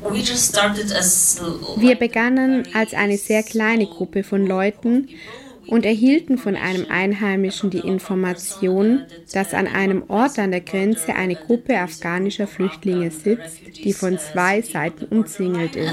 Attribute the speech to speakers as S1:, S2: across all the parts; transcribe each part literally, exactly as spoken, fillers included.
S1: Wir begannen als eine sehr kleine Gruppe von Leuten und erhielten von einem Einheimischen die Information, dass an einem Ort an der Grenze eine Gruppe afghanischer Flüchtlinge sitzt, die von zwei Seiten umzingelt ist.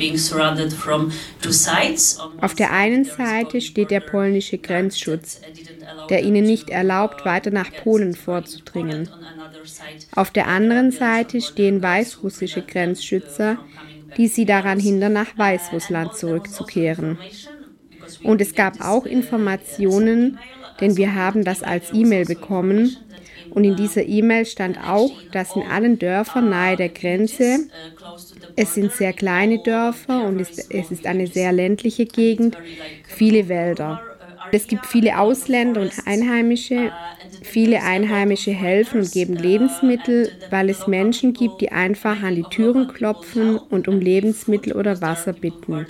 S1: Auf der einen Seite steht der polnische Grenzschutz, der ihnen nicht erlaubt, weiter nach Polen vorzudringen. Auf der anderen Seite stehen weißrussische Grenzschützer, die sie daran hindern, nach Weißrussland zurückzukehren. Und es gab auch Informationen, denn wir haben das als E-Mail bekommen. Und in dieser E-Mail stand auch, dass in allen Dörfern nahe der Grenze, es sind sehr kleine Dörfer und es ist eine sehr ländliche Gegend, viele Wälder. Es gibt viele Ausländer und Einheimische. Viele Einheimische helfen und geben Lebensmittel, weil es Menschen gibt, die einfach an die Türen klopfen und um Lebensmittel oder Wasser bitten.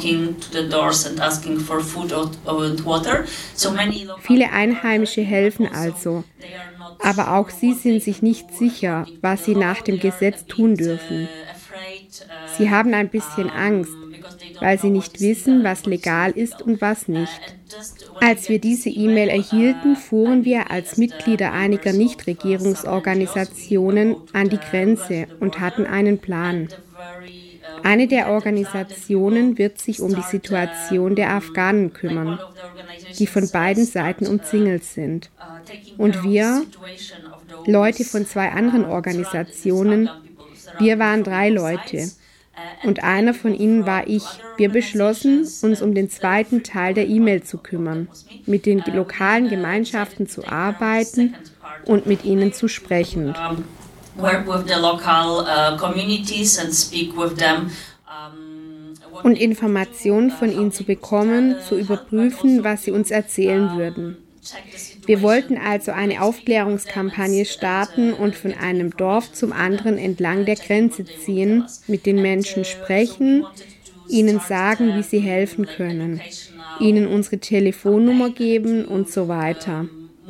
S1: Viele Einheimische helfen also, aber auch sie sind sich nicht sicher, was sie nach dem Gesetz tun dürfen. Sie haben ein bisschen Angst, weil sie nicht wissen, was legal ist und was nicht. Als wir diese E-Mail erhielten, fuhren wir als Mitglieder einiger Nichtregierungsorganisationen an die Grenze und hatten einen Plan. Eine der Organisationen wird sich um die Situation der Afghanen kümmern, die von beiden Seiten umzingelt sind. Und wir, Leute von zwei anderen Organisationen, wir waren drei Leute. Und einer von ihnen war ich. Wir beschlossen, uns um den zweiten Teil der E-Mail zu kümmern, mit den lokalen Gemeinschaften zu arbeiten und mit ihnen zu sprechen. Und Informationen von ihnen zu bekommen, zu überprüfen, was sie uns erzählen würden. Wir wollten also eine Aufklärungskampagne starten und von einem Dorf zum anderen entlang der Grenze ziehen, mit den Menschen sprechen, ihnen sagen, wie sie helfen können, ihnen unsere Telefonnummer geben und so weiter.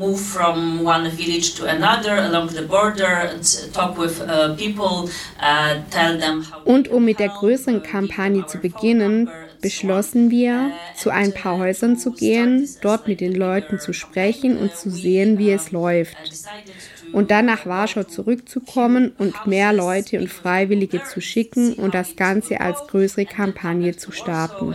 S1: Und um mit der größeren Kampagne zu beginnen, beschlossen wir, zu ein paar Häusern zu gehen, dort mit den Leuten zu sprechen und zu sehen, wie es läuft. Und dann nach Warschau zurückzukommen und mehr Leute und Freiwillige zu schicken und das Ganze als größere Kampagne zu starten.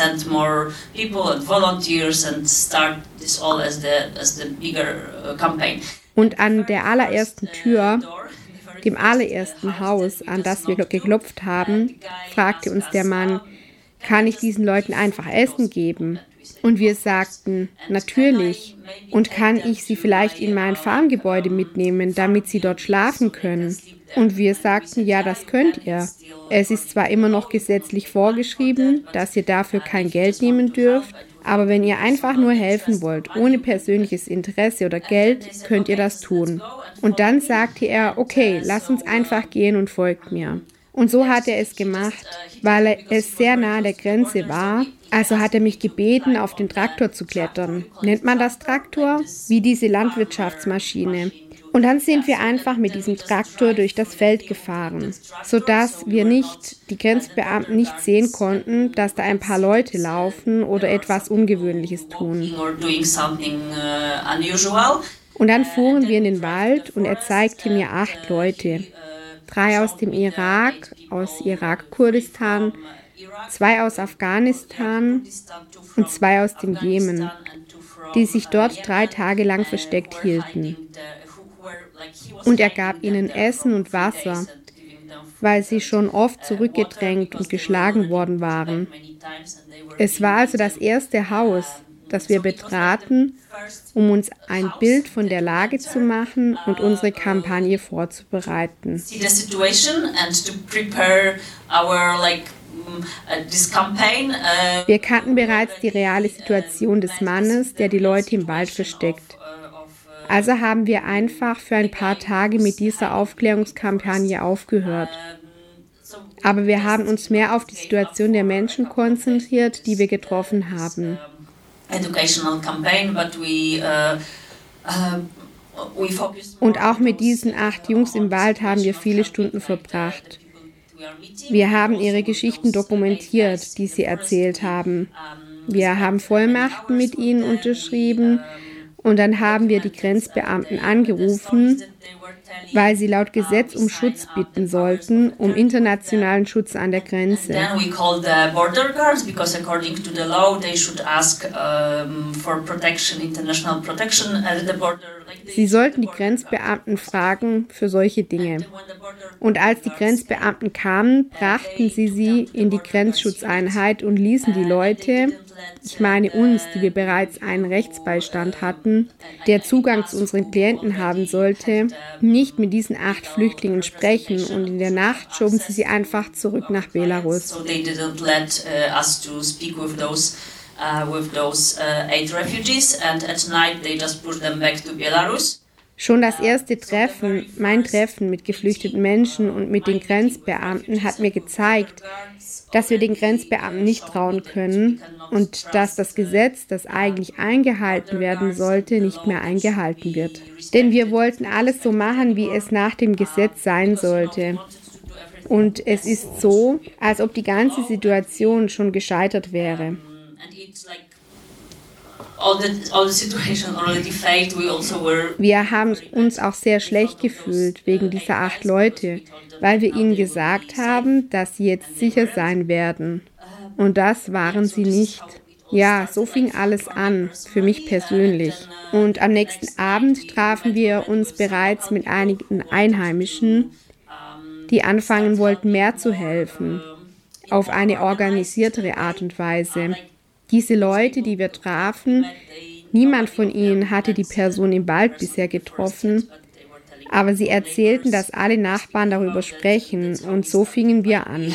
S1: Und an der allerersten Tür, dem allerersten Haus, an das wir geklopft haben, fragte uns der Mann, kann ich diesen Leuten einfach Essen geben? Und wir sagten, natürlich. Und kann ich sie vielleicht in mein Farmgebäude mitnehmen, damit sie dort schlafen können? Und wir sagten, ja, das könnt ihr. Es ist zwar immer noch gesetzlich vorgeschrieben, dass ihr dafür kein Geld nehmen dürft, aber wenn ihr einfach nur helfen wollt, ohne persönliches Interesse oder Geld, könnt ihr das tun. Und dann sagte er, okay, lass uns einfach gehen und folgt mir. Und so hat er es gemacht, weil es sehr nah an der Grenze war. Also hat er mich gebeten, auf den Traktor zu klettern. Nennt man das Traktor? Wie diese Landwirtschaftsmaschine. Und dann sind wir einfach mit diesem Traktor durch das Feld gefahren, sodass wir nicht, die Grenzbeamten nicht sehen konnten, dass da ein paar Leute laufen oder etwas Ungewöhnliches tun. Und dann fuhren wir in den Wald und er zeigte mir acht Leute. Drei aus dem Irak, aus Irak-Kurdistan, zwei aus Afghanistan und zwei aus dem Jemen, die sich dort drei Tage lang versteckt hielten. Und er gab ihnen Essen und Wasser, weil sie schon oft zurückgedrängt und geschlagen worden waren. Es war also das erste Haus, das wir betraten, um uns ein Bild von der Lage zu machen und unsere Kampagne vorzubereiten. Wir kannten bereits die reale Situation des Mannes, der die Leute im Wald versteckt. Also haben wir einfach für ein paar Tage mit dieser Aufklärungskampagne aufgehört. Aber wir haben uns mehr auf die Situation der Menschen konzentriert, die wir getroffen haben. Und auch mit diesen acht Jungs im Wald haben wir viele Stunden verbracht. Wir haben ihre Geschichten dokumentiert, die sie erzählt haben. Wir haben Vollmachten mit ihnen unterschrieben und dann haben wir die Grenzbeamten angerufen, weil sie laut Gesetz um Schutz bitten sollten, um internationalen Schutz an der Grenze. Sie sollten die Grenzbeamten fragen für solche Dinge. Und als die Grenzbeamten kamen, brachten sie sie in die Grenzschutzeinheit und ließen die Leute, ich meine uns, die wir bereits einen Rechtsbeistand hatten, der Zugang zu unseren Klienten haben sollte, nicht mit diesen acht Flüchtlingen sprechen und in der Nacht schoben sie sie einfach zurück nach Belarus. Schon das erste Treffen, mein Treffen mit geflüchteten Menschen und mit den Grenzbeamten hat mir gezeigt, dass wir den Grenzbeamten nicht trauen können und dass das Gesetz, das eigentlich eingehalten werden sollte, nicht mehr eingehalten wird. Denn wir wollten alles so machen, wie es nach dem Gesetz sein sollte. Und es ist so, als ob die ganze Situation schon gescheitert wäre. Wir haben uns auch sehr schlecht gefühlt wegen dieser acht Leute, weil wir ihnen gesagt haben, dass sie jetzt sicher sein werden. Und das waren sie nicht. Ja, so fing alles an, für mich persönlich. Und am nächsten Abend trafen wir uns bereits mit einigen Einheimischen, die anfangen wollten, mehr zu helfen, auf eine organisiertere Art und Weise. Diese Leute, die wir trafen, niemand von ihnen hatte die Person im Wald bisher getroffen, aber sie erzählten, dass alle Nachbarn darüber sprechen und so fingen wir an.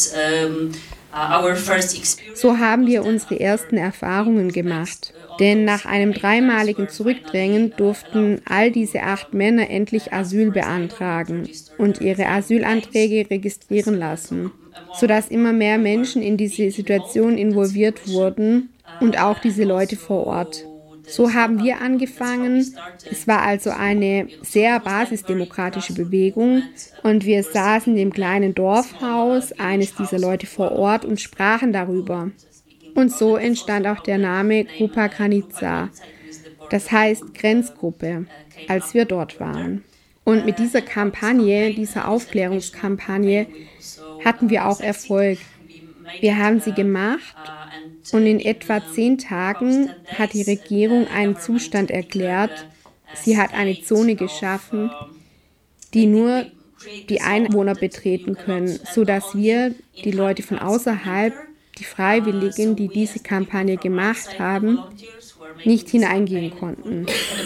S1: So haben wir unsere ersten Erfahrungen gemacht, denn nach einem dreimaligen Zurückdrängen durften all diese acht Männer endlich Asyl beantragen und ihre Asylanträge registrieren lassen, sodass immer mehr Menschen in diese Situation involviert wurden und auch diese Leute vor Ort. So haben wir angefangen. Es war also eine sehr basisdemokratische Bewegung und wir saßen im kleinen Dorfhaus eines dieser Leute vor Ort und sprachen darüber. Und so entstand auch der Name Grupa Granica, das heißt Grenzgruppe, als wir dort waren. Und mit dieser Kampagne, dieser Aufklärungskampagne, hatten wir auch Erfolg. Wir haben sie gemacht und in etwa zehn Tagen hat die Regierung einen Zustand erklärt. Sie hat eine Zone geschaffen, die nur die Einwohner betreten können, sodass wir, die Leute von außerhalb, die Freiwilligen, die diese Kampagne gemacht haben, nicht hineingehen konnten.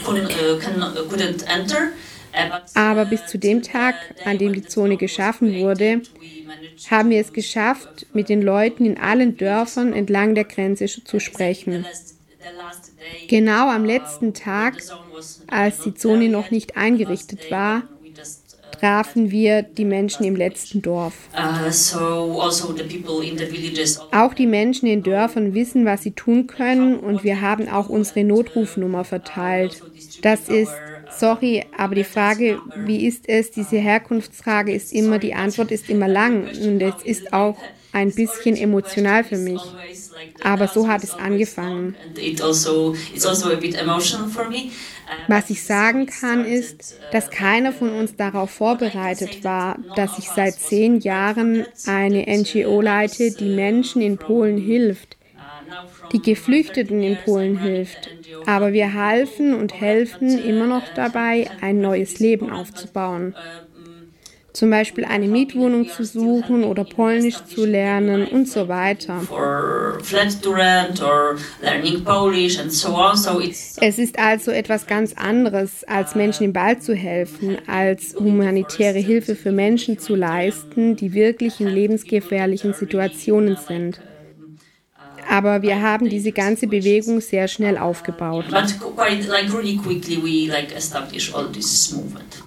S1: Aber bis zu dem Tag, an dem die Zone geschaffen wurde, haben wir es geschafft, mit den Leuten in allen Dörfern entlang der Grenze zu sprechen. Genau am letzten Tag, als die Zone noch nicht eingerichtet war, trafen wir die Menschen im letzten Dorf. Auch die Menschen in Dörfern wissen, was sie tun können, und wir haben auch unsere Notrufnummer verteilt. Das ist, sorry, aber die Frage, wie ist es, diese Herkunftsfrage ist immer, die Antwort ist immer lang und es ist auch ein bisschen emotional für mich. Aber so hat es angefangen. Was ich sagen kann, ist, dass keiner von uns darauf vorbereitet war, dass ich seit zehn Jahren eine N G O leite, die Menschen in Polen hilft, die Geflüchteten in Polen hilft. Aber wir halfen und helfen immer noch dabei, ein neues Leben aufzubauen. Zum Beispiel eine Mietwohnung zu suchen oder Polnisch zu lernen und so weiter. Es ist also etwas ganz anderes, als Menschen im Wald zu helfen, als humanitäre Hilfe für Menschen zu leisten, die wirklich in lebensgefährlichen Situationen sind. Aber wir haben diese ganze Bewegung sehr schnell aufgebaut.
S2: But quite like really quickly we like established all this movement.